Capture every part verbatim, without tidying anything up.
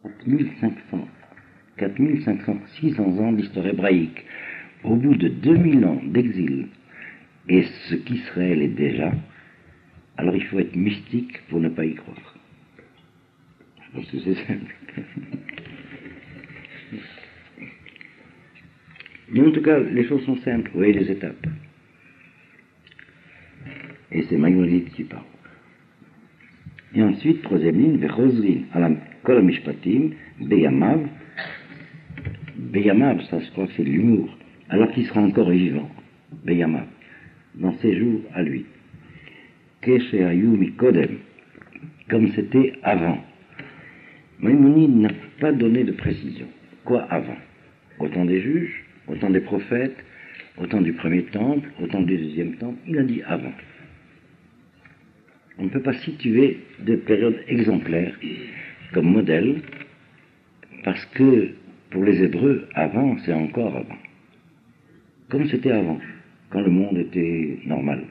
quatre mille cinq cents, quatre mille cinq cents, six cents ans d'histoire hébraïque, au bout de deux mille ans d'exil, et ce qu'Israël est déjà, alors il faut être mystique pour ne pas y croire. Je pense que c'est simple. Mais en tout cas, les choses sont simples, vous voyez les étapes. Et c'est Maïmonide qui parle. Et ensuite, troisième ligne, Vechozrin, Alam Kol Mishpatim, Beyamav. Beyamav, ça je crois que c'est de l'humour, alors qu'il sera encore vivant. Beyamav, dans ses jours à lui. Keshe Ayu Mikodem, comme c'était avant. Maïmonide n'a pas donné de précision. Quoi avant? Au temps des juges, au temps des prophètes, au temps du premier temple, au temps du deuxième temple, il a dit avant. On ne peut pas situer de période exemplaire comme modèle, parce que pour les Hébreux, avant, c'est encore avant. Comme c'était avant, quand le monde était normal.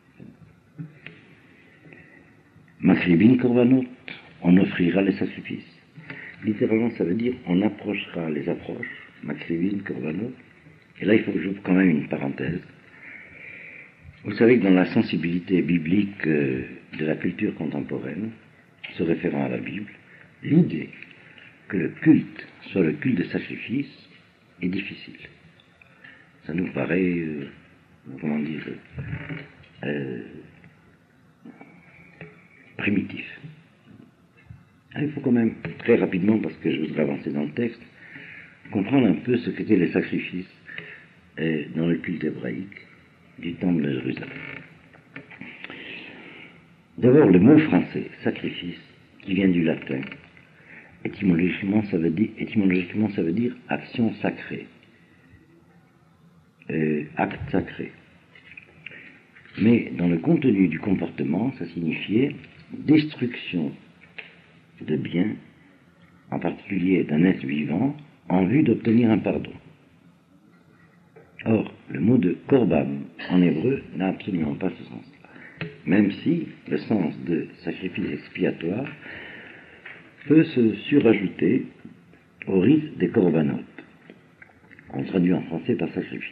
Makribin Korbanot, on offrira les sacrifices. Littéralement, ça veut dire on approchera les approches. Makribin Korbanot. Et là, il faut que j'ouvre quand même une parenthèse. Vous savez que dans la sensibilité biblique euh, de la culture contemporaine, se référant à la Bible, l'idée que le culte soit le culte de sacrifice est difficile. Ça nous paraît, euh, comment dire, euh, primitif. Alors, il faut quand même, très rapidement, parce que je voudrais avancer dans le texte, comprendre un peu ce qu'étaient les sacrifices euh, dans le culte hébraïque du temple de Jérusalem. D'abord, le mot français, sacrifice, qui vient du latin, étymologiquement, ça veut dire, étymologiquement, ça veut dire action sacrée, euh, acte sacré. Mais dans le contenu du comportement, ça signifiait destruction de biens, en particulier d'un être vivant, en vue d'obtenir un pardon. Or, le mot de korban en hébreu n'a absolument pas ce sens-là, même si le sens de sacrifice expiatoire peut se surajouter au rite des korbanot, qu'on traduit en français par sacrifice.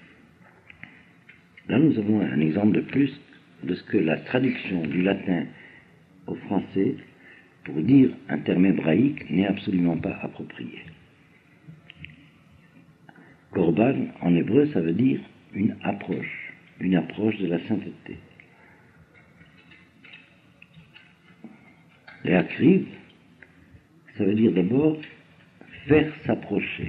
Là, nous avons un exemple de plus de ce que la traduction du latin au français pour dire un terme hébraïque n'est absolument pas approprié. Korban, en hébreu, ça veut dire une approche, une approche de la sainteté. Les akriv, ça veut dire d'abord faire s'approcher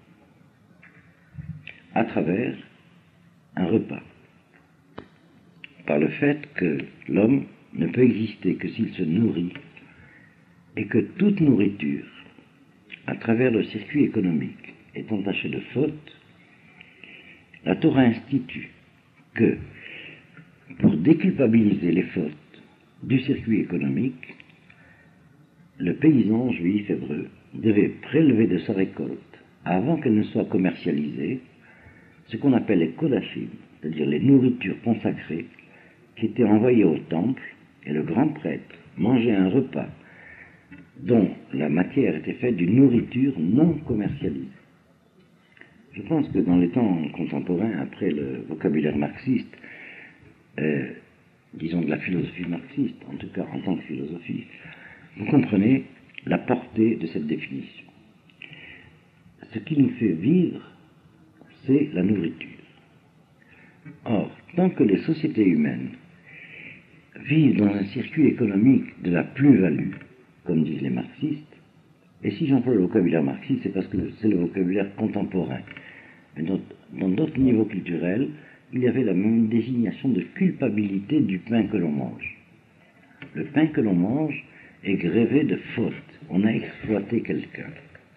à travers un repas, par le fait que l'homme ne peut exister que s'il se nourrit et que toute nourriture, à travers le circuit économique, est entachée de fautes. La Torah institue que, pour déculpabiliser les fautes du circuit économique, le paysan juif hébreu devait prélever de sa récolte, avant qu'elle ne soit commercialisée, ce qu'on appelle les kodashim, c'est-à-dire les nourritures consacrées, qui étaient envoyées au temple, et le grand prêtre mangeait un repas dont la matière était faite d'une nourriture non commercialisée. Je pense que dans les temps contemporains, après le vocabulaire marxiste, euh, disons de la philosophie marxiste, en tout cas en tant que philosophie, vous comprenez la portée de cette définition. Ce qui nous fait vivre, c'est la nourriture. Or, tant que les sociétés humaines vivent dans un circuit économique de la plus-value, comme disent les marxistes, et si j'emploie le vocabulaire marxiste, c'est parce que c'est le vocabulaire contemporain. Mais dans d'autres niveaux culturels, il y avait la même désignation de culpabilité du pain que l'on mange. Le pain que l'on mange est grévé de fautes. On a exploité quelqu'un.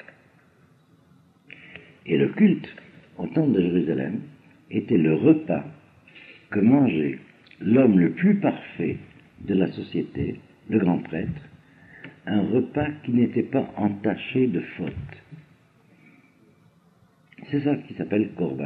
Et le culte, au temple de Jérusalem, était le repas que mangeait l'homme le plus parfait de la société, le grand prêtre, un repas qui n'était pas entaché de fautes. C'est ça qui s'appelle korban.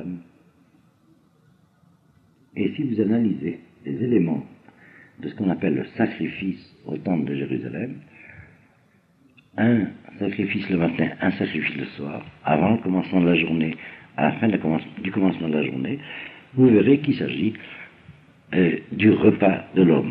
Et si vous analysez les éléments de ce qu'on appelle le sacrifice au temple de Jérusalem, un sacrifice le matin, un sacrifice le soir, avant le commencement de la journée, à la fin de la commence, du commencement de la journée, vous verrez qu'il s'agit euh, du repas de l'homme.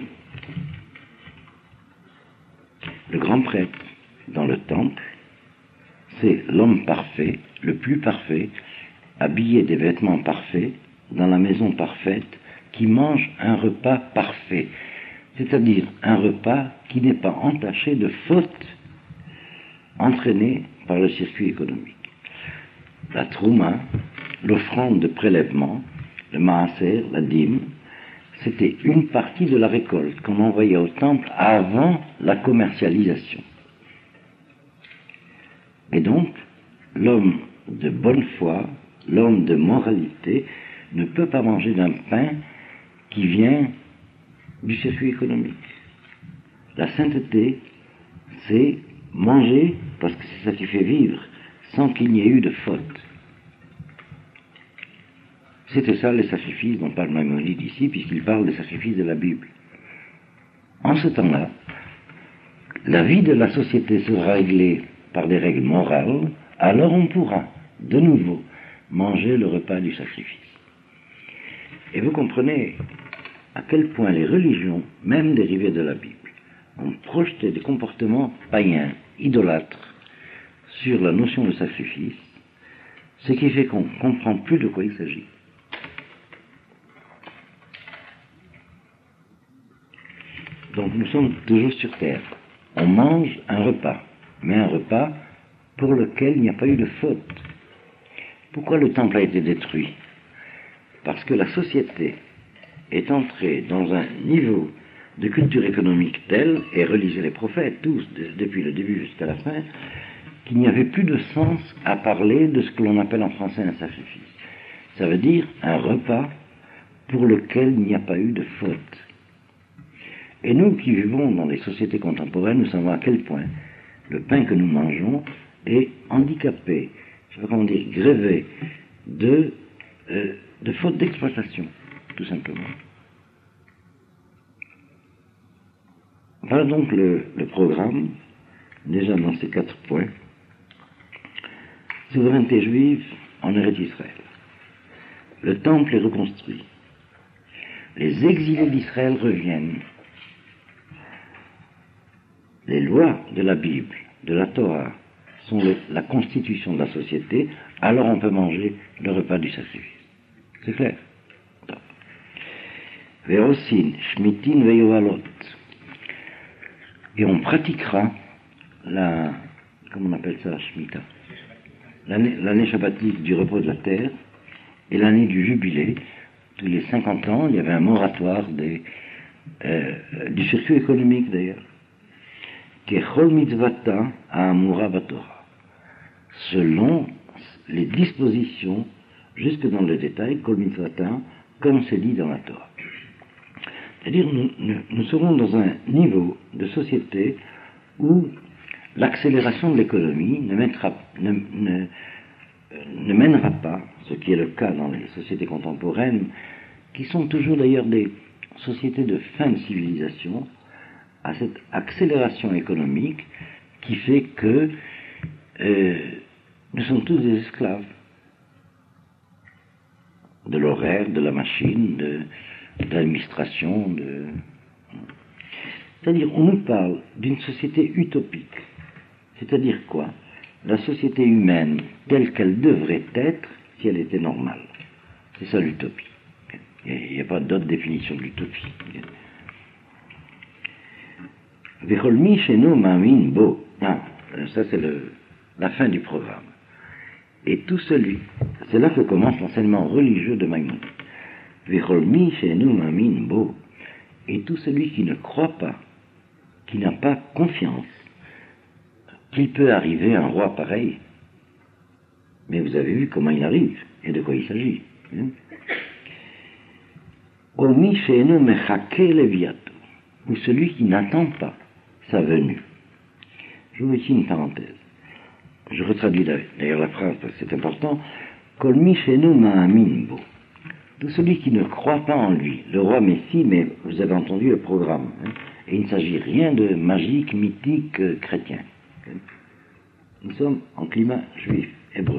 Le grand prêtre, dans le temple, c'est l'homme parfait, le plus parfait, habillé des vêtements parfaits, dans la maison parfaite, qui mange un repas parfait, c'est-à-dire un repas qui n'est pas entaché de fautes entraînées par le circuit économique. La trouma, l'offrande de prélèvement, le maaser, la dîme, c'était une partie de la récolte qu'on envoyait au temple avant la commercialisation. Et donc, l'homme de bonne foi, l'homme de moralité, ne peut pas manger d'un pain qui vient du circuit économique. La sainteté, c'est manger parce que c'est ça qui fait vivre, sans qu'il n'y ait eu de faute. C'était ça les sacrifices dont parle Maïmonide ici, puisqu'il parle des sacrifices de la Bible. En ce temps-là, la vie de la société sera réglée par des règles morales, alors on pourra, de nouveau, manger le repas du sacrifice. Et vous comprenez à quel point les religions, même dérivées de la Bible, ont projeté des comportements païens, idolâtres, sur la notion de sacrifice, ce qui fait qu'on ne comprend plus de quoi il s'agit. Donc nous sommes toujours sur terre. On mange un repas, mais un repas pour lequel il n'y a pas eu de faute. Pourquoi le temple a été détruit? Parce que la société est entrée dans un niveau de culture économique tel, et relisez les prophètes tous, de, depuis le début jusqu'à la fin, qu'il n'y avait plus de sens à parler de ce que l'on appelle en français un sacrifice. Ça veut dire un repas pour lequel il n'y a pas eu de faute. Et nous qui vivons dans les sociétés contemporaines, nous savons à quel point le pain que nous mangeons est handicapé, je ne sais pas comment dire, grévé de, euh, de fautes d'exploitation, tout simplement. Voilà donc le, le programme, déjà dans ces quatre points. Souveraineté juive en Eretz Israël. Le temple est reconstruit. Les exilés d'Israël reviennent. Les lois de la Bible, de la Torah, sont le, la constitution de la société, alors on peut manger le repas du sacrifice. C'est clair? Ve'osin, shmitin ve'yovalot. Et on pratiquera la, comment on appelle ça, la Shemitah, l'année, l'année shabbatique du repos de la terre et l'année du jubilé. Tous les cinquante ans, il y avait un moratoire des, euh, du circuit économique d'ailleurs. Kechol mitzvata ha'amura batorah, selon les dispositions, jusque dans le détail, kol mitzvata, comme c'est dit dans la Torah. C'est-à-dire, nous, nous, nous serons dans un niveau de société où l'accélération de l'économie ne, mettra, ne, ne, ne mènera pas, ce qui est le cas dans les sociétés contemporaines, qui sont toujours d'ailleurs des sociétés de fin de civilisation, à cette accélération économique qui fait que euh, nous sommes tous des esclaves de l'horaire, de la machine, de, de l'administration, de... c'est-à-dire on nous parle d'une société utopique. C'est-à-dire quoi? La société humaine telle qu'elle devrait être si elle était normale. C'est ça l'utopie. Il n'y a pas d'autre définition de l'utopie. Vecholmi chez nous ma'amin bo. Ah, ça c'est le, la fin du programme. Et tout celui, c'est là que commence l'enseignement religieux de Maïmonide. Vecholmi chez nous ma'amin bo. Et tout celui qui ne croit pas, qui n'a pas confiance, qu'il peut arriver un roi pareil. Mais vous avez vu comment il arrive et de quoi il s'agit. Hein? Omi chez nous mechake leviato, ou celui qui n'attend pas sa venue. Je vous ici une parenthèse. Je retraduis d'ailleurs la phrase parce que c'est important. Kolmi shenu ma'amin bo. Tout celui qui ne croit pas en lui, le roi Messie, mais vous avez entendu le programme. Hein, et il ne s'agit rien de magique, mythique, euh, chrétien. Hein. Nous sommes en climat juif, hébreu.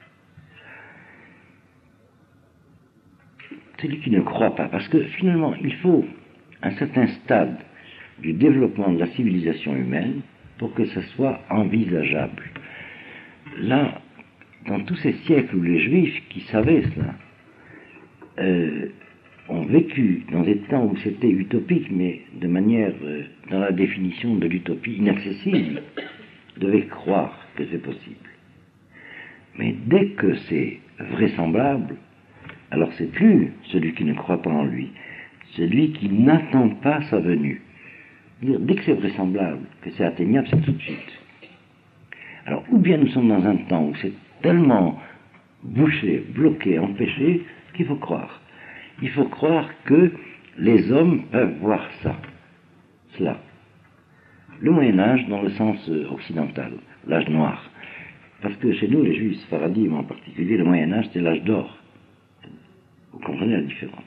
Celui qui ne croit pas, parce que finalement, il faut un certain stade du développement de la civilisation humaine pour que ça soit envisageable. Là, dans tous ces siècles où les Juifs qui savaient cela euh, ont vécu dans des temps où c'était utopique, mais de manière, euh, dans la définition de l'utopie, inaccessible, devaient croire que c'est possible. Mais dès que c'est vraisemblable, alors c'est plus celui qui ne croit pas en lui, celui qui n'attend pas sa venue. Dès que c'est vraisemblable, que c'est atteignable, c'est tout de suite. Alors, ou bien nous sommes dans un temps où c'est tellement bouché, bloqué, empêché, qu'il faut croire. Il faut croire que les hommes peuvent voir ça, cela. Le Moyen-Âge dans le sens occidental, l'âge noir. Parce que chez nous, les Juifs sfaradimes en particulier, le Moyen-Âge, c'est l'âge d'or. Vous comprenez la différence.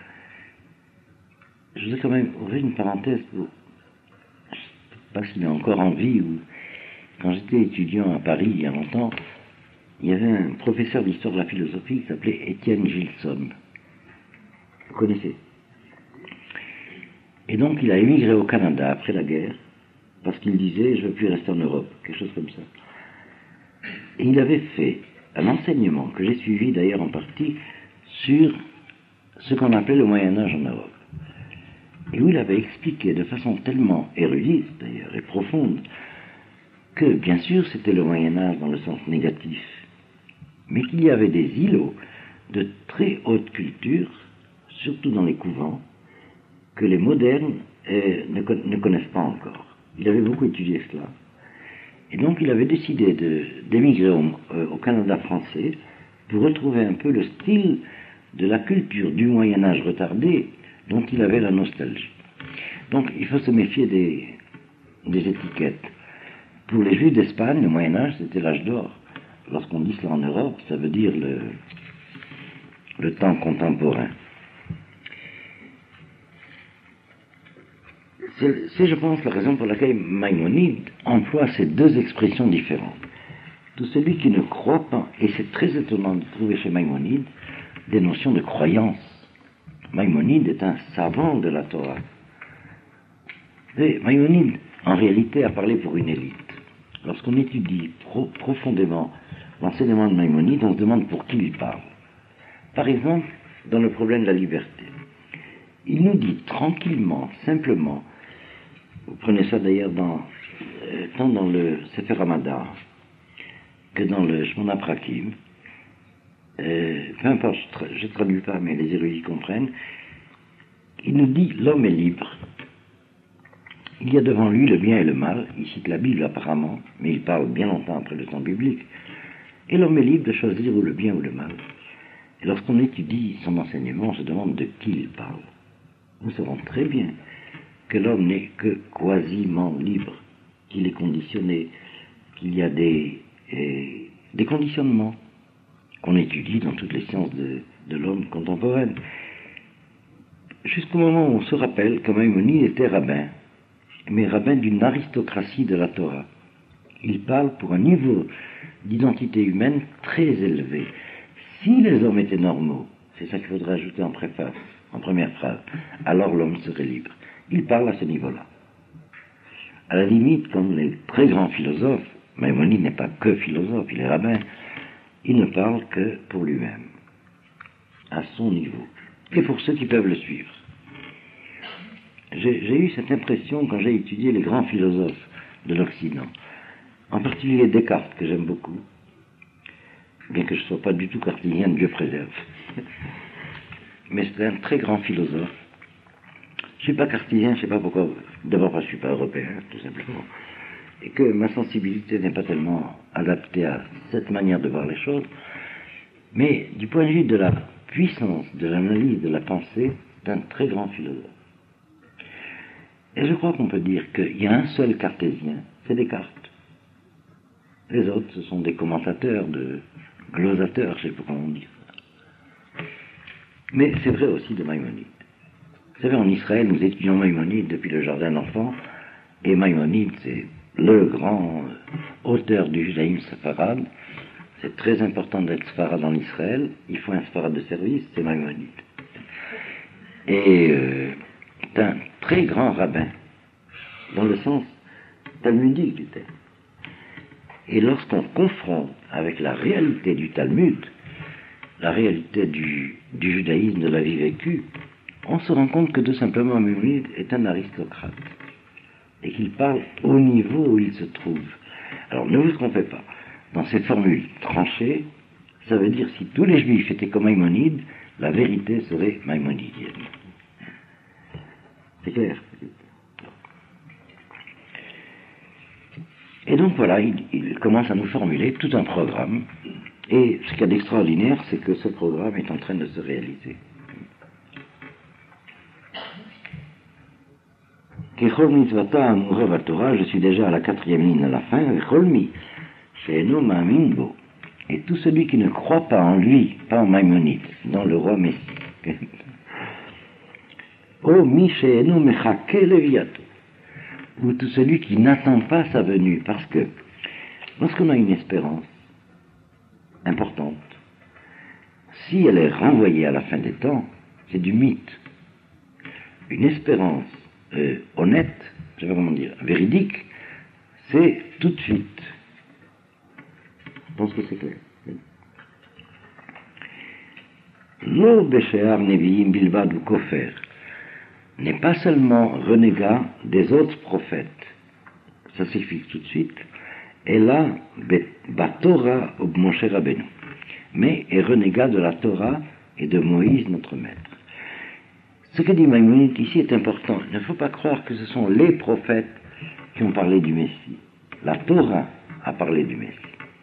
Je voudrais quand même ouvrir une parenthèse pour... Je ne sais pas s'il est encore en vie ou... Quand j'étais étudiant à Paris il y a longtemps, il y avait un professeur d'histoire de la philosophie qui s'appelait Étienne Gilson. Vous connaissez? Et donc il a émigré au Canada après la guerre, parce qu'il disait « je ne veux plus rester en Europe », quelque chose comme ça. Et il avait fait un enseignement, que j'ai suivi d'ailleurs en partie, sur ce qu'on appelait le Moyen-Âge en Europe. Et où il avait expliqué de façon tellement érudite d'ailleurs et profonde que bien sûr c'était le Moyen-Âge dans le sens négatif, mais qu'il y avait des îlots de très haute culture, surtout dans les couvents, que les modernes euh, ne, con ne connaissent pas encore. Il avait beaucoup étudié cela. Et donc il avait décidé d'émigrer au, euh, au Canada français pour retrouver un peu le style de la culture du Moyen-Âge retardé dont il avait la nostalgie. Donc il faut se méfier des, des étiquettes. Pour les Juifs d'Espagne, le Moyen-Âge, c'était l'âge d'or. Lorsqu'on dit cela en Europe, ça veut dire le, le temps contemporain. C'est, je pense, la raison pour laquelle Maïmonide emploie ces deux expressions différentes. Tout celui qui ne croit pas, et c'est très étonnant de trouver chez Maïmonide des notions de croyance. Maïmonide est un savant de la Torah. Et Maïmonide, en réalité, a parlé pour une élite. Lorsqu'on étudie pro profondément l'enseignement de Maïmonide, on se demande pour qui il parle. Par exemple, dans le problème de la liberté. Il nous dit tranquillement, simplement, vous prenez ça d'ailleurs dans, euh, tant dans le Sefer Hamadah que dans le Shmona Aprakim, euh, peu importe, je ne traduis pas, mais les érudits comprennent, il nous dit l'homme est libre. Il y a devant lui le bien et le mal, il cite la Bible apparemment, mais il parle bien longtemps après le temps biblique, et l'homme est libre de choisir ou le bien ou le mal. Et lorsqu'on étudie son enseignement, on se demande de qui il parle. Nous savons très bien que l'homme n'est que quasiment libre, qu'il est conditionné, qu'il y a des, eh, des conditionnements qu'on étudie dans toutes les sciences de, de l'homme contemporaine. Jusqu'au moment où on se rappelle que Maïmonide était rabbin, mais rabbin d'une aristocratie de la Torah. Il parle pour un niveau d'identité humaine très élevé. Si les hommes étaient normaux, c'est ça qu'il faudrait ajouter en préface, en première phrase, alors l'homme serait libre. Il parle à ce niveau-là. À la limite, comme les très grands philosophes, Maïmonide n'est pas que philosophe, il est rabbin, il ne parle que pour lui-même, à son niveau, et pour ceux qui peuvent le suivre. J'ai eu cette impression quand j'ai étudié les grands philosophes de l'Occident, en particulier Descartes, que j'aime beaucoup, bien que je ne sois pas du tout cartésien, Dieu préserve. Mais c'est un très grand philosophe. Je ne suis pas cartésien, je ne sais pas pourquoi. D'abord parce que je ne suis pas européen, tout simplement. Et que ma sensibilité n'est pas tellement adaptée à cette manière de voir les choses. Mais du point de vue de la puissance, de l'analyse, de la pensée, c'est un très grand philosophe. Et je crois qu'on peut dire qu'il y a un seul cartésien, c'est Descartes. Les autres, ce sont des commentateurs, de glosateurs, je ne sais pas comment on dit ça. Mais c'est vrai aussi de Maïmonide. Vous savez, en Israël, nous étudions Maïmonide depuis le jardin d'enfants, et Maïmonide, c'est le grand auteur du judaïsme séfarade. C'est très important d'être séfarade en Israël. Il faut un séfarade de service, c'est Maïmonide. Et euh, c'est un très grand rabbin, dans le sens talmudique du terme. Et lorsqu'on confronte avec la réalité du Talmud, la réalité du, du judaïsme, de la vie vécue, on se rend compte que tout simplement Maïmonide est un aristocrate et qu'il parle au niveau où il se trouve. Alors ne vous trompez pas, dans ces formules tranchées, ça veut dire si tous les juifs étaient comme Maïmonide, la vérité serait maïmonidienne. C'est clair. Et donc voilà, il, il commence à nous formuler tout un programme. Et ce qu'il y a d'extraordinaire, c'est que ce programme est en train de se réaliser. Kechol mitzvata amura vatora, je suis déjà à la quatrième ligne à la fin. Kechol mi she'eno ma'amin bo. Et tout celui qui ne croit pas en lui, pas en Maïmonide, dans le roi Messie. O mi she'eno mechake leviato. Ou tout celui qui n'attend pas sa venue, parce que lorsqu'on a une espérance importante, si elle est renvoyée à la fin des temps, c'est du mythe. Une espérance euh, honnête, je sais pas comment dire, véridique, c'est tout de suite. Je pense que c'est clair. Lo beshear neviim bilbad ou kofer n'est pas seulement renégat des autres prophètes, ça s'explique tout de suite, et là, Batora ou Moshe Rabbeinu, mais est renégat de la Torah et de Moïse, notre maître. Ce que dit Maïmonide ici est important. Il ne faut pas croire que ce sont les prophètes qui ont parlé du Messie. La Torah a parlé du Messie.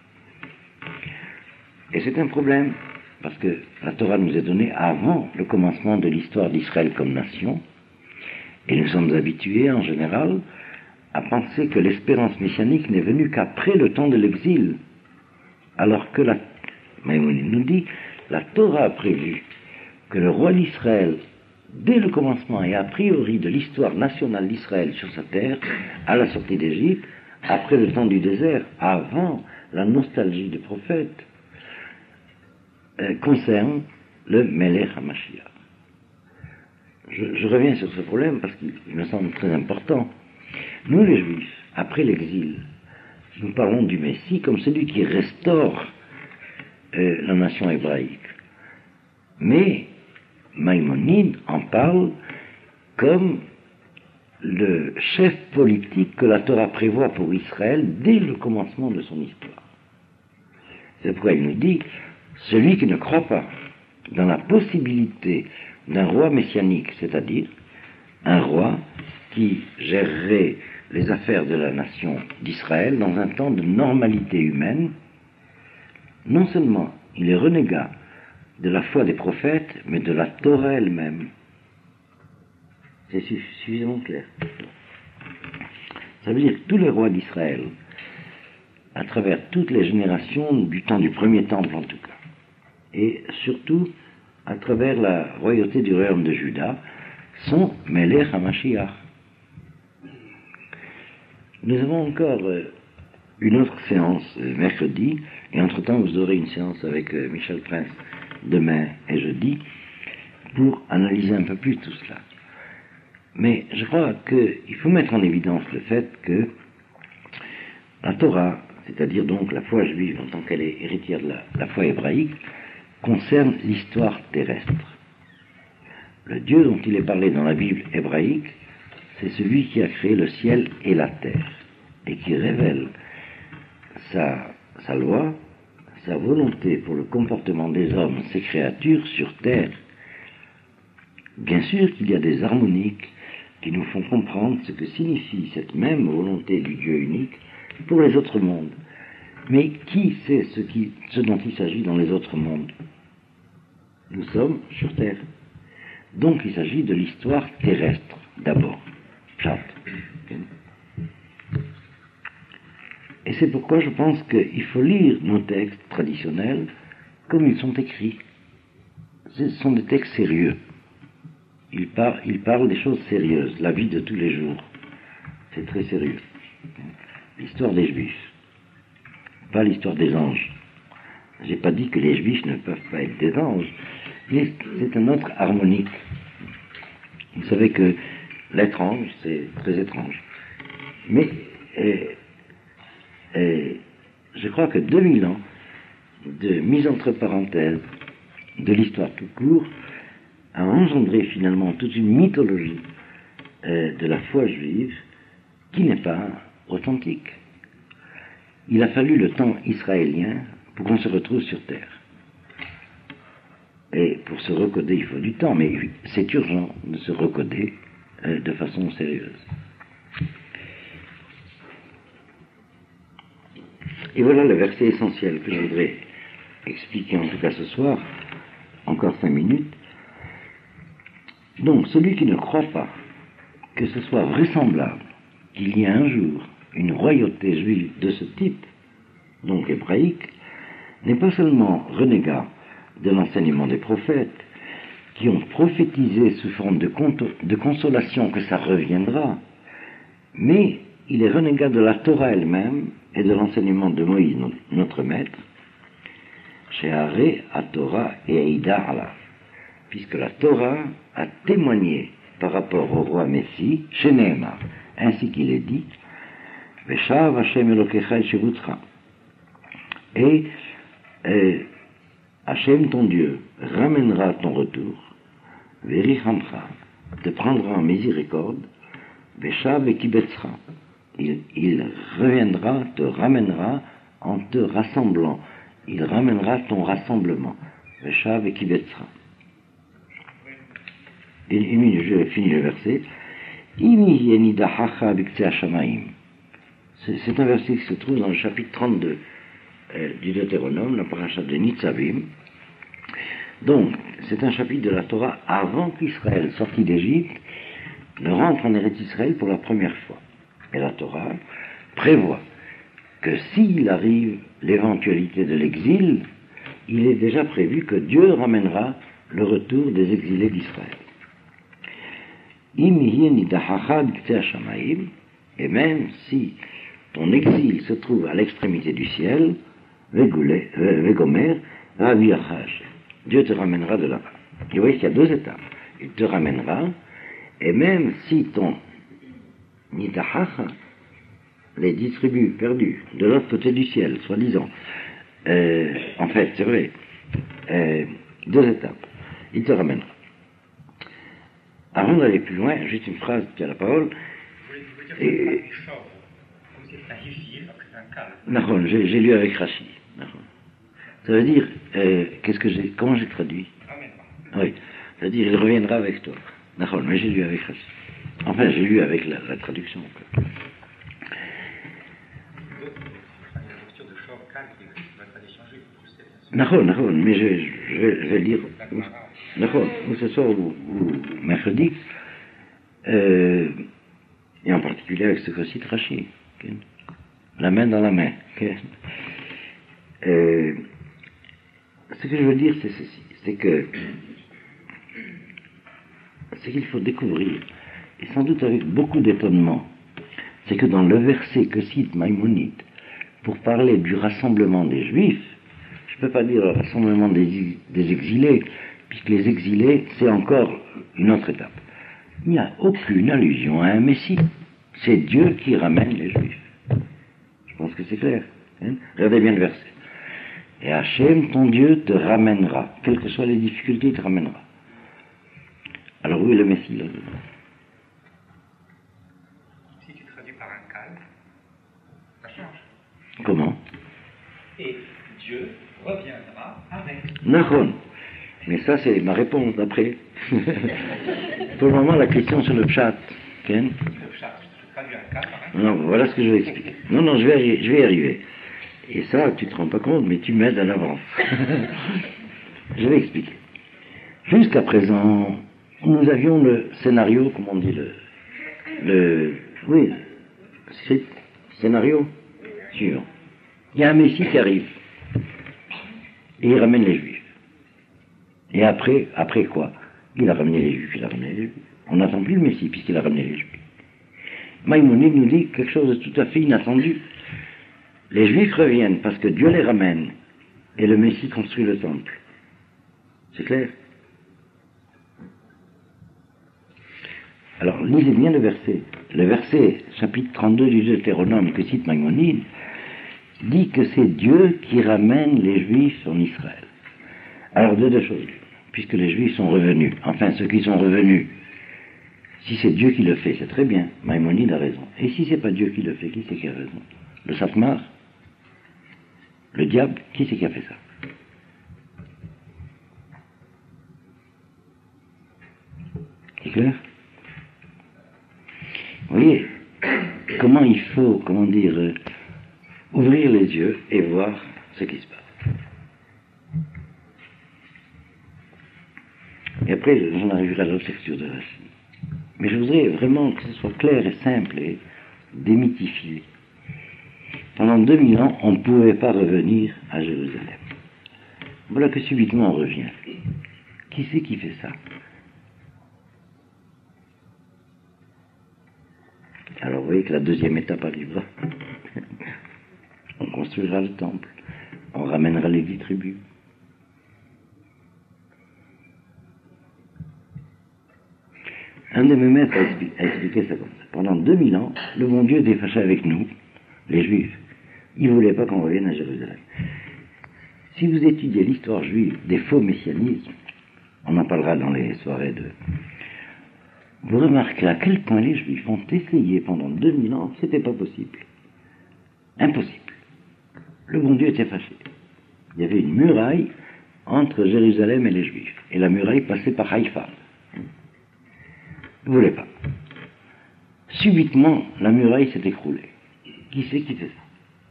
Et c'est un problème, parce que la Torah nous est donnée avant le commencement de l'histoire d'Israël comme nation, et nous sommes habitués, en général, à penser que l'espérance messianique n'est venue qu'après le temps de l'exil, alors que la Maïmonide nous dit, la Torah a prévu que le roi d'Israël, dès le commencement et a priori de l'histoire nationale d'Israël sur sa terre, à la sortie d'Égypte, après le temps du désert, avant la nostalgie des prophètes, euh, concerne le Melech HaMashiach. Je, je reviens sur ce problème parce qu'il me semble très important. Nous les Juifs, après l'exil, nous parlons du Messie comme celui qui restaure euh, la nation hébraïque. Mais Maïmonide en parle comme le chef politique que la Torah prévoit pour Israël dès le commencement de son histoire. C'est pourquoi il nous dit, celui qui ne croit pas dans la possibilité d'un roi messianique, c'est-à-dire un roi qui gérerait les affaires de la nation d'Israël dans un temps de normalité humaine, non seulement il est renégat de la foi des prophètes, mais de la Torah elle-même. C'est suffisamment clair. Ça veut dire que tous les rois d'Israël, à travers toutes les générations du temps du premier temple en tout cas, et surtout à travers la royauté du royaume de Juda, sont Melech HaMashiach. Nous avons encore euh, une autre séance euh, mercredi, et entre-temps vous aurez une séance avec euh, Michel Prince demain et jeudi, pour analyser un peu plus tout cela. Mais je crois qu'il faut mettre en évidence le fait que la Torah, c'est-à-dire donc la foi juive en tant qu'elle est héritière de la, la foi hébraïque, concerne l'histoire terrestre. Le Dieu dont il est parlé dans la Bible hébraïque, c'est celui qui a créé le ciel et la terre, et qui révèle sa, sa loi, sa volonté pour le comportement des hommes, ses créatures sur terre. Bien sûr qu'il y a des harmoniques qui nous font comprendre ce que signifie cette même volonté du Dieu unique pour les autres mondes. Mais qui sait ce, qui, ce dont il s'agit dans les autres mondes? Nous sommes sur Terre. Donc il s'agit de l'histoire terrestre, d'abord. Pshat. Et c'est pourquoi je pense qu'il faut lire nos textes traditionnels comme ils sont écrits. Ce sont des textes sérieux. Ils, par, ils parlent des choses sérieuses, la vie de tous les jours. C'est très sérieux. L'histoire des Juifs. pas l'histoire des anges. J'ai pas dit que les juifs ne peuvent pas être des anges, mais c'est un autre harmonique. Vous savez que l'être ange, c'est très étrange. Mais euh, euh, je crois que deux mille ans de mise entre parenthèses de l'histoire tout court a engendré finalement toute une mythologie euh, de la foi juive qui n'est pas authentique. Il a fallu le temps israélien pour qu'on se retrouve sur terre. Et pour se recoder, il faut du temps, mais c'est urgent de se recoder euh, de façon sérieuse. Et voilà le verset essentiel que je voudrais expliquer en tout cas ce soir, encore cinq minutes. Donc, celui qui ne croit pas que ce soit vraisemblable qu'il y ait un jour une royauté juive de ce type, donc hébraïque, n'est pas seulement renégat de l'enseignement des prophètes, qui ont prophétisé sous forme de, de consolation que ça reviendra, mais il est renégat de la Torah elle-même et de l'enseignement de Moïse, notre maître, Sheharé à Torah et Eida Allah, puisque la Torah a témoigné par rapport au roi Messie, chez Nehemar, ainsi qu'il est dit, Veshav Hashem Elokecha et Shevutra. Et euh, Hashem, ton Dieu, ramènera ton retour, Verichamcha, te prendra en miséricorde, Veshav et Kibetzra. Il, il reviendra, te ramènera en te rassemblant. Il ramènera ton rassemblement. Veshav et Kibetzra. Et une minute, je finis le verset. C'est un verset qui se trouve dans le chapitre trente-deux euh, du Deutéronome, la paracha de Nitzavim. Donc, c'est un chapitre de la Torah avant qu'Israël, sorti d'Égypte, ne rentre en Eretz Israël pour la première fois. Et la Torah prévoit que s'il arrive l'éventualité de l'exil, il est déjà prévu que Dieu ramènera le retour des exilés d'Israël. Et même si ton exil se trouve à l'extrémité du ciel, Vegomer, Dieu te ramènera de là-bas. Et vous voyez qu'il y a deux étapes. Il te ramènera, et même si ton Nitahacha, les dix tribus perdues de l'autre côté du ciel, soi-disant, euh, en fait, c'est vrai, euh, deux étapes, il te ramènera. Avant d'aller plus loin, juste une phrase qui a la parole. Et, non, j'ai, j'ai lu avec Rashi. Ça veut dire, euh, qu'est-ce que j'ai, comment j'ai traduit? Oui, ça veut dire, il reviendra avec toi. Non, mais j'ai lu avec Rashi. Enfin, j'ai lu avec la, la traduction. Non, non, mais je, je, vais, je vais lire. D'accord, ou ce soir ou, ou mercredi, euh, et en particulier avec ce que cite Rashi, okay? La main dans la main. Okay? Euh, ce que je veux dire, c'est ceci, c'est que c'est qu'il faut découvrir, et sans doute avec beaucoup d'étonnement, c'est que dans le verset que cite Maïmonide, pour parler du rassemblement des Juifs, je ne peux pas dire le rassemblement des, des exilés, puisque les exilés, c'est encore une autre étape. Il n'y a aucune allusion à un Messie. C'est Dieu qui ramène les Juifs. Je pense que c'est clair. Hein? Regardez bien le verset. Et Hachem, ton Dieu, te ramènera. Quelles que soient les difficultés, il te ramènera. Alors où est le Messie là? Si tu traduis par un calme, ça change. Comment? Et Dieu reviendra avec. Nahon. Mais ça, c'est ma réponse d'après. Pour le moment, la question sur le pshat. Ken? Le pshat, je traduis un cas par un. Non, voilà ce que je vais expliquer. Non, non, je vais, y, je vais y arriver. Et ça, tu te rends pas compte, mais tu m'aides à l'avance. Je vais expliquer. Jusqu'à présent, nous avions le scénario, comment on dit, le... le oui, script, scénario suivant. Il y a un Messie qui arrive. Et il ramène les Juifs. Et après, après quoi? Il a ramené les Juifs, il a ramené les Juifs. On n'attend plus le Messie puisqu'il a ramené les Juifs. Maïmonide nous dit quelque chose de tout à fait inattendu. Les Juifs reviennent parce que Dieu les ramène et le Messie construit le temple. C'est clair? Alors, lisez bien le verset. Le verset, chapitre trente-deux du Deutéronome, que cite Maïmonide, dit que c'est Dieu qui ramène les Juifs en Israël. Alors, de deux choses. Puisque les Juifs sont revenus, enfin, ceux qui sont revenus, si c'est Dieu qui le fait, c'est très bien. Maïmonide a raison. Et si c'est pas Dieu qui le fait, qui c'est qui a raison? Le Satmar? Le diable? Qui c'est qui a fait ça? C'est clair? Vous voyez comment il faut, comment dire, euh, ouvrir les yeux et voir ce qui se passe. Et après, j'en arriverai à l'autre lecture de Racine. Mais je voudrais vraiment que ce soit clair et simple et démythifié. Pendant deux mille ans, on ne pouvait pas revenir à Jérusalem. Voilà que subitement on revient. Qui c'est qui fait ça? Alors vous voyez que la deuxième étape arrivera. On construira le temple. On ramènera les dix tribus. Un de mes maîtres a expliqué, a expliqué ça comme ça. Pendant deux mille ans, le bon Dieu était fâché avec nous, les Juifs. Il ne voulait pas qu'on revienne à Jérusalem. Si vous étudiez l'histoire juive des faux messianismes, on en parlera dans les soirées de... Vous remarquez à quel point les Juifs ont essayé pendant deux mille ans, c'était pas possible. Impossible. Le bon Dieu était fâché. Il y avait une muraille entre Jérusalem et les Juifs. Et la muraille passait par Haïfa. Il ne voulait pas. Subitement, la muraille s'est écroulée. Qui c'est qui fait ça?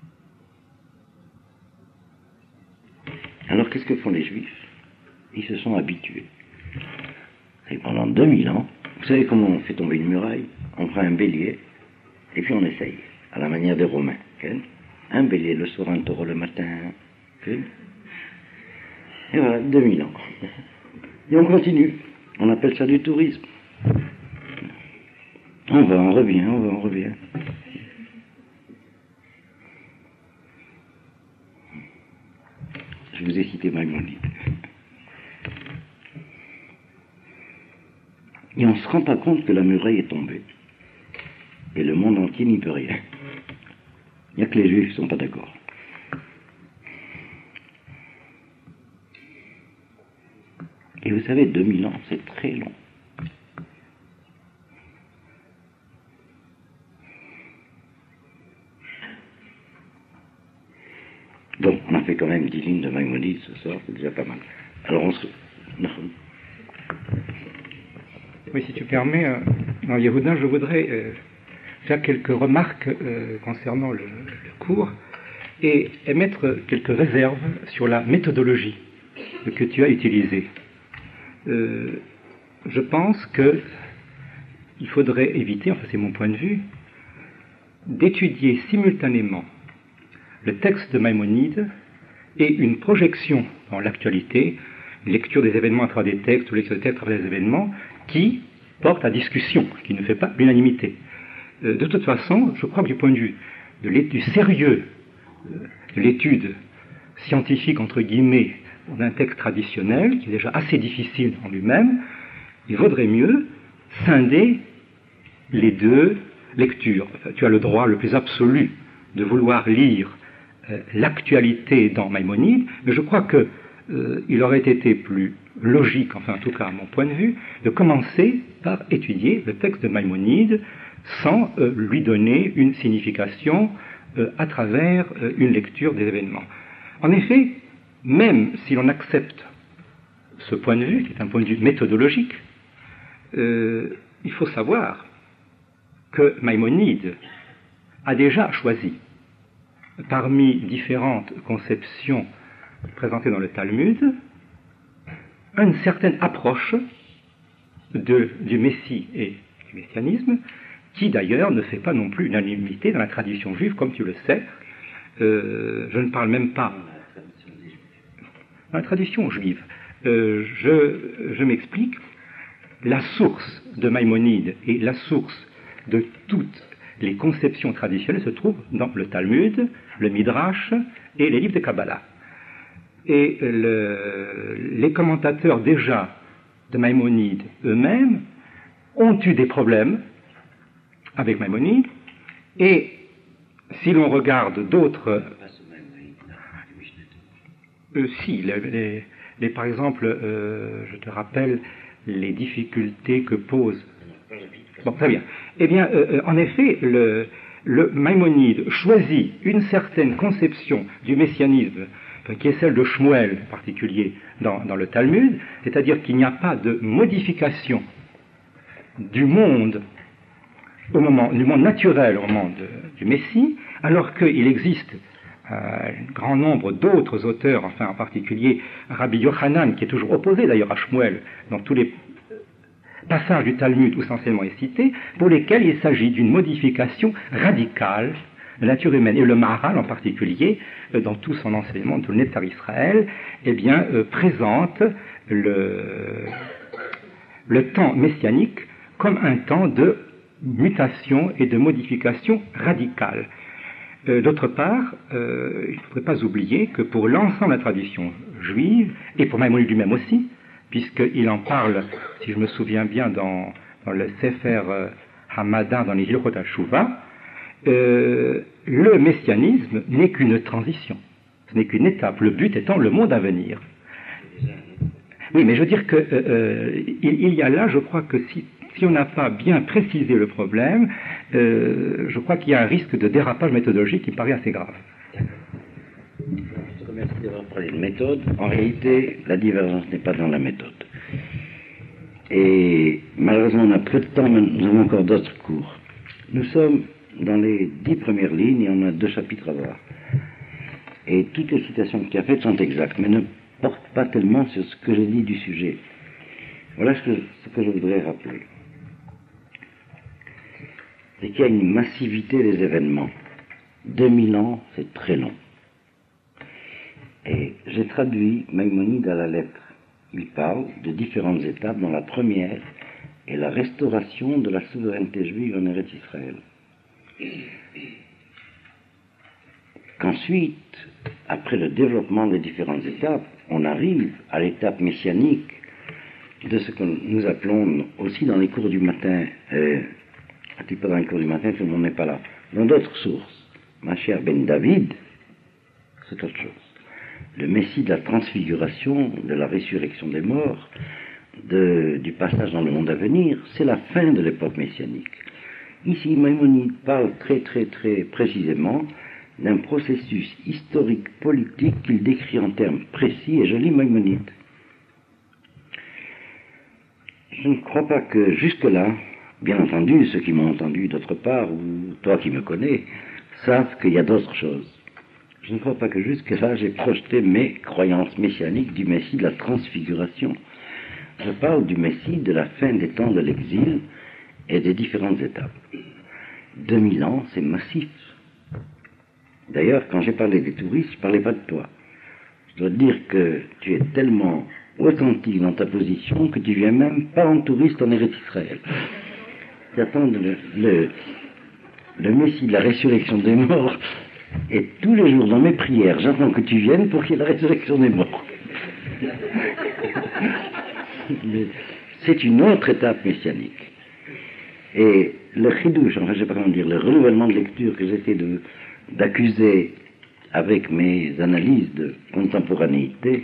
Alors qu'est-ce que font les Juifs? Ils se sont habitués. Et pendant deux mille ans, vous savez comment on fait tomber une muraille? On prend un bélier, et puis on essaye, à la manière des Romains. Okay? Un bélier le soir, un taureau le matin. Okay? Et voilà, deux mille ans. Et on continue. On appelle ça du tourisme. On va, on revient, on va, on revient. Je vous ai cité Maïmonide. Et on ne se rend pas compte que la muraille est tombée. Et le monde entier n'y peut rien. Il n'y a que les Juifs qui ne sont pas d'accord. Et vous savez, deux mille ans, c'est très long. Donc, on a fait quand même dix lignes de Maïmonide ce soir, c'est déjà pas mal. Alors, on se... Non. Oui, si tu permets, euh, dans Yehuda, je voudrais euh, faire quelques remarques euh, concernant le, le cours et émettre quelques réserves sur la méthodologie que tu as utilisée. Euh, je pense que il faudrait éviter, enfin c'est mon point de vue, d'étudier simultanément le texte de Maïmonide et une projection dans l'actualité, une lecture des événements à travers des textes ou lecture des textes à travers des événements qui porte à discussion, qui ne fait pas l'unanimité. Euh, de toute façon, je crois que du point de vue de du sérieux euh, de l'étude scientifique, entre guillemets, d'un texte traditionnel, qui est déjà assez difficile en lui-même, il vaudrait mieux scinder les deux lectures. Enfin, tu as le droit le plus absolu de vouloir lire euh, l'actualité dans Maïmonide, mais je crois que euh, il aurait été plus logique, enfin en tout cas à mon point de vue, de commencer par étudier le texte de Maïmonide sans euh, lui donner une signification euh, à travers euh, une lecture des événements. En effet, même si l'on accepte ce point de vue, qui est un point de vue méthodologique, euh, il faut savoir que Maïmonide a déjà choisi, parmi différentes conceptions présentées dans le Talmud, une certaine approche de, du Messie et du messianisme, qui d'ailleurs ne fait pas non plus unanimité dans la tradition juive, comme tu le sais. Euh, je ne parle même pas dans la tradition juive. Euh, je, je m'explique. La source de Maïmonide et la source de toutes les conceptions traditionnelles se trouvent dans le Talmud, le Midrash et les livres de Kabbalah. Et le, les commentateurs déjà de Maïmonide eux-mêmes ont eu des problèmes avec Maïmonide, et si l'on regarde d'autres... Euh, si, les, les, les, par exemple, euh, je te rappelle les difficultés que pose... Bon, très bien. Eh bien, euh, en effet, le, le Maïmonide choisit une certaine conception du messianisme, qui est celle de Shmuel en particulier dans, dans le Talmud, c'est-à-dire qu'il n'y a pas de modification du monde au moment, du monde naturel au moment de, du Messie, alors qu'il existe euh, un grand nombre d'autres auteurs, enfin en particulier Rabbi Yochanan, qui est toujours opposé d'ailleurs à Shmuel dans tous les passages du Talmud où essentiellement est cité, pour lesquels il s'agit d'une modification radicale de la nature humaine. Et le Maharal en particulier, euh, dans tout son enseignement, tout le Netzar Israël, eh bien, euh, présente le, le temps messianique comme un temps de mutation et de modification radicale. Euh, d'autre part, euh, il ne faudrait pas oublier que pour l'ensemble de la tradition juive, et pour Maïmonide lui-même aussi, puisqu'il en parle, si je me souviens bien, dans, dans le Sefer euh, Hamadin, dans les Hilchot HaShuva, euh, le messianisme n'est qu'une transition, ce n'est qu'une étape, le but étant le monde à venir. Oui, mais je veux dire que euh, euh, il, il y a là, je crois que si, si on n'a pas bien précisé le problème, euh, je crois qu'il y a un risque de dérapage méthodologique qui me paraît assez grave. Je te remercie d'avoir parlé de méthode. En réalité, la divergence n'est pas dans la méthode. Et malheureusement, on a peu de temps, mais nous avons encore d'autres cours. Nous sommes dans les dix premières lignes et on a deux chapitres à voir. Et toutes les citations que tu as faites sont exactes, mais ne portent pas tellement sur ce que j'ai dit du sujet. Voilà ce que, ce que je voudrais rappeler. C'est qu'il y a une massivité des événements. deux mille ans, c'est très long. Et j'ai traduit Maïmonide à la lettre. Il parle de différentes étapes, dont la première est la restauration de la souveraineté juive en Eretz Israël. Qu'ensuite, après le développement des différentes étapes, on arrive à l'étape messianique de ce que nous appelons aussi dans les cours du matin, euh, pas dans les cours du matin, tout le monde n'est pas là, dans d'autres sources. Ma chère Ben David, c'est autre chose. Le Messie de la transfiguration, de la résurrection des morts, de, du passage dans le monde à venir, c'est la fin de l'époque messianique. Ici, Maïmonide parle très très très précisément d'un processus historique politique qu'il décrit en termes précis, et je lis Maïmonide. Je ne crois pas que jusque-là, bien entendu, ceux qui m'ont entendu d'autre part, ou toi qui me connais, savent qu'il y a d'autres choses. Je ne crois pas que jusque-là j'ai projeté mes croyances messianiques du Messie de la transfiguration. Je parle du Messie de la fin des temps de l'exil et des différentes étapes. deux mille ans, c'est massif. D'ailleurs, quand j'ai parlé des touristes, je ne parlais pas de toi. Je dois te dire que tu es tellement authentique dans ta position que tu viens même pas en touriste en Eretz Israël. Tu attends le, le, le Messie de la résurrection des morts. Et tous les jours dans mes prières, j'attends que tu viennes pour qu'il y ait la résurrection des morts. Mais c'est une autre étape messianique. Et le chidouche, enfin je ne sais pas comment dire, le renouvellement de lecture que j'essaie de, d'accuser avec mes analyses de contemporanéité,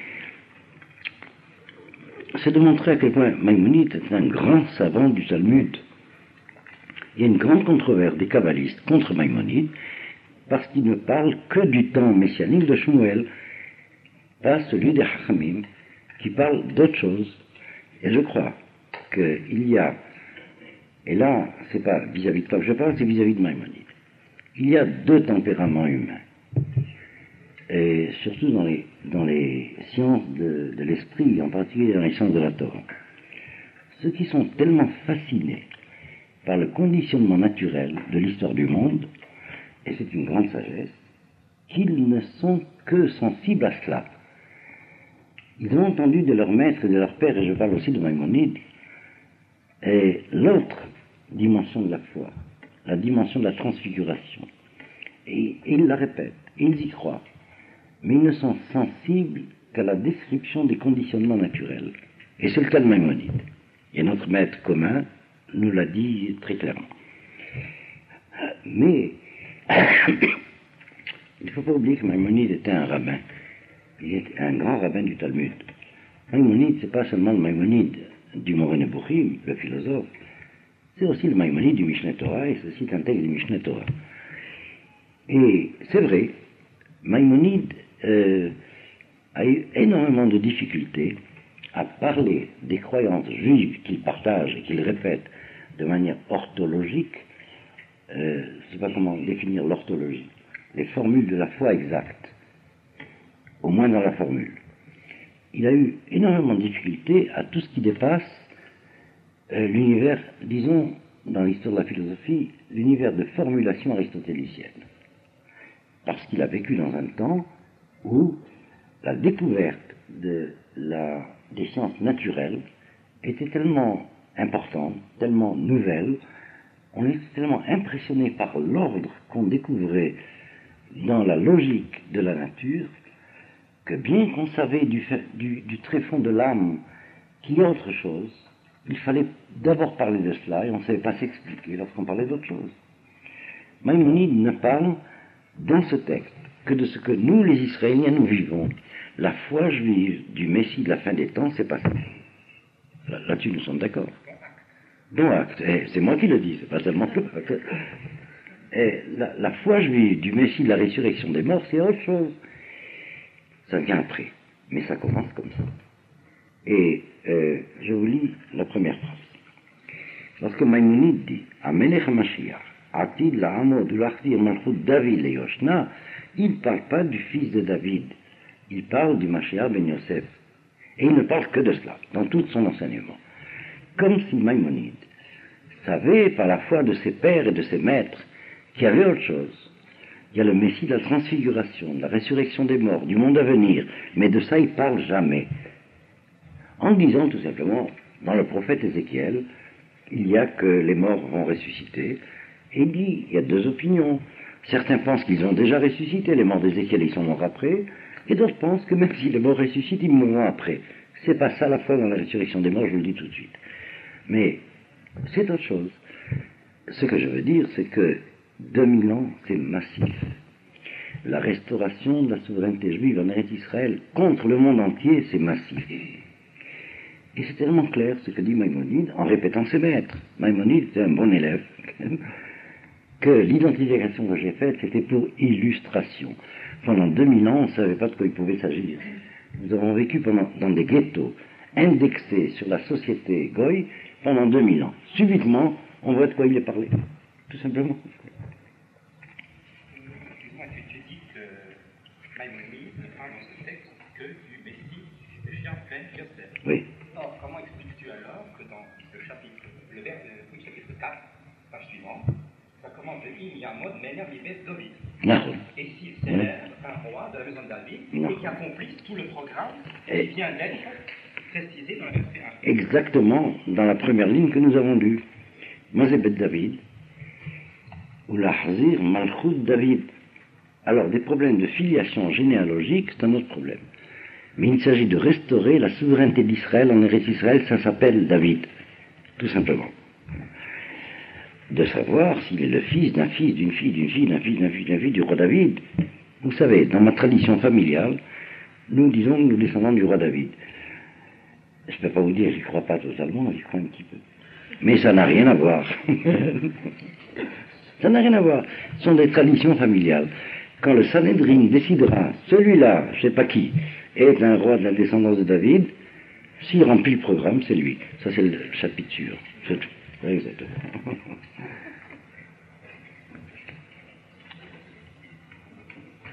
c'est de montrer à quel point Maïmonide est un grand savant du Talmud. Il y a une grande controverse des kabbalistes contre Maïmonide, parce qu'il ne parle que du temps messianique de Shmuel, pas celui des Hachamim, qui parle d'autre chose. Et je crois qu'il y a, et là, c'est pas vis-à-vis de toi que je parle, c'est vis-à-vis de Maïmonide. Il y a deux tempéraments humains, et surtout dans les, dans les sciences de, de l'esprit, en particulier dans les sciences de la Torah. Ceux qui sont tellement fascinés par le conditionnement naturel de l'histoire du monde, et c'est une grande sagesse, qu'ils ne sont que sensibles à cela. Ils ont entendu de leur maître et de leur père, et je parle aussi de Maïmonide, et l'autre dimension de la foi, la dimension de la transfiguration. Et, et ils la répètent, ils y croient. Mais ils ne sont sensibles qu'à la description des conditionnements naturels. Et c'est le cas de Maïmonide. Et notre maître commun nous l'a dit très clairement. Mais il ne faut pas oublier que Maïmonide était un rabbin. Il était un grand rabbin du Talmud. Maïmonide, ce n'est pas seulement le Maïmonide du Moreh Nebuchim, le philosophe, c'est aussi le Maïmonide du Mishneh Torah, et c'est aussi un texte du Mishneh Torah. Et c'est vrai, Maïmonide euh, a eu énormément de difficultés à parler des croyances juives qu'il partage et qu'il répète de manière orthologique. Euh, je ne sais pas comment définir l'orthologie, les formules de la foi exacte, au moins dans la formule. Il a eu énormément de difficultés à tout ce qui dépasse euh, l'univers, disons, dans l'histoire de la philosophie, l'univers de formulation aristotélicienne. Parce qu'il a vécu dans un temps où la découverte de la, des sciences naturelles était tellement importante, tellement nouvelle, on était tellement impressionné par l'ordre qu'on découvrait dans la logique de la nature, que bien qu'on savait du, du, du tréfonds de l'âme qu'il y a autre chose, il fallait d'abord parler de cela et on ne savait pas s'expliquer lorsqu'on parlait d'autre chose. Maïmonide ne parle dans ce texte que de ce que nous, les Israéliens, nous vivons. La foi juive du Messie de la fin des temps, c'est pas ça. Là, là-dessus, nous sommes d'accord. Dont acte. Eh, c'est moi qui le dis, c'est pas seulement que eh, la, la foi juive du Messie de la résurrection des morts, c'est autre chose. Ça vient après, mais ça commence comme ça. Et euh, je vous lis la première phrase. Lorsque Maïmonide dit « Amenech HaMashiach, Atid la'amod ulachdir malchut David le Yoshna », il ne parle pas du fils de David, il parle du Mashiach ben Yosef. Et il ne parle que de cela, dans tout son enseignement. Comme si Maïmonide savait par la foi de ses pères et de ses maîtres qu'il y avait autre chose. Il y a le Messie de la transfiguration, de la résurrection des morts, du monde à venir, mais de ça il ne parle jamais. En disant tout simplement, dans le prophète Ézéchiel, il y a que les morts vont ressusciter, et il dit, il y a deux opinions. Certains pensent qu'ils ont déjà ressuscité, les morts d'Ézéchiel, ils sont morts après, et d'autres pensent que même si les morts ressuscitent, ils mourront après. C'est pas ça la foi dans la résurrection des morts, je vous le dis tout de suite. Mais c'est autre chose. Ce que je veux dire, c'est que deux mille ans, c'est massif. La restauration de la souveraineté juive en Eretz Israël contre le monde entier, c'est massif. Et c'est tellement clair ce que dit Maïmonide en répétant ses maîtres. Maïmonide était un bon élève, que l'identification que j'ai faite, c'était pour illustration. Pendant deux mille ans, on ne savait pas de quoi il pouvait s'agir. Nous avons vécu pendant, dans des ghettos, indexés sur la société goy, pendant deux mille ans. Subitement, on voit de quoi il est parlé. Tout simplement. Excuse-moi, tu, tu dis que Maïmonide ne parle dans ce texte que du Messie de Chien plein Yosef. Oui. Or, comment expliques-tu alors que dans le chapitre, le vers de oui, chapitre quatre, page suivante, ça commence de Il y a mode Mener Libet David. Non. Et s'il célèbre un roi de la maison de David non. Et qui accomplit tout le programme et qui vient d'être précisé dans le verset un. Exactement dans la première ligne que nous avons lue. Mazebet David, ou l'Ahzir Malchut David. Alors, des problèmes de filiation généalogique, c'est un autre problème. Mais il s'agit de restaurer la souveraineté d'Israël en Eretz Israël, ça s'appelle David, tout simplement. De savoir s'il est le fils d'un fils, d'une fille, d'une fille, d'un fils, d'un fils, d'un fils, du roi David. Vous savez, dans ma tradition familiale, nous disons que nous descendons du roi David. Je ne peux pas vous dire, j'y crois pas totalement, j'y crois un petit peu. Mais ça n'a rien à voir. Ça n'a rien à voir. Ce sont des traditions familiales. Quand le Sanhédrin décidera, celui-là, je ne sais pas qui, est un roi de la descendance de David, s'il remplit le programme, c'est lui. Ça, c'est le chapitre sûr. C'est tout. Exactement.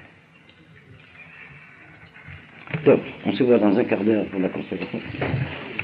Top. On se voit dans un quart d'heure pour la consécration.